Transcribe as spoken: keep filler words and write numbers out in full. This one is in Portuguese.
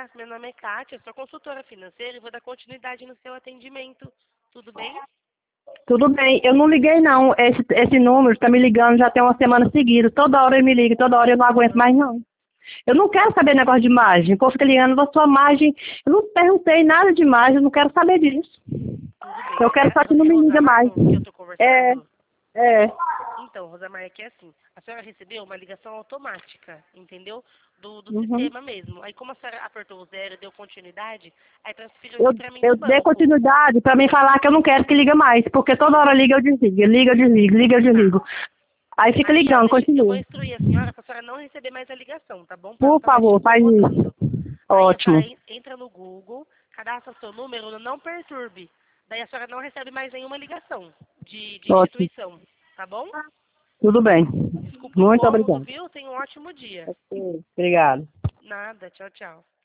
Olá, meu nome é Kátia, sou consultora financeira e vou dar continuidade no seu atendimento. Tudo bem? Tudo bem, eu não liguei não. Esse, esse número está me ligando já tem uma semana seguida. Toda hora ele me liga, toda hora eu não aguento mais não. Eu não quero saber negócio de imagem. O povo fica ligando da sua imagem. Eu não perguntei nada de imagem, eu não quero saber disso. Tudo bem. Eu quero É, só que não você é me liga Rosamar mais. com que eu estou É, conversando? é. Então, Rosamar, é que é assim, a senhora recebeu uma ligação automática, entendeu? Do, do Uhum. sistema mesmo. Aí como a senhora apertou o zero e deu continuidade, aí transferiu Eu, aqui para mim eu do dei banco. continuidade para mim falar que eu não quero que liga mais, porque toda hora liga eu desligo, liga eu desligo, liga eu Tá. desligo. Aí fica Aí, ó, ligando, deixa, eu vou continua. instruir a senhora para a senhora não receber mais a ligação, tá bom? Para Por nunca mais te favor, faz isso. incomodando. Aí a senhora Ótimo. en- entra no Google, cadastra seu número no Não Perturbe. Daí a senhora não recebe mais nenhuma ligação de, de Ótimo. instituição, tá bom? Tudo bem. Desculpa o Muito incômodo, obrigado. viu? Tenha um ótimo dia. Obrigado. Nada, tchau, tchau.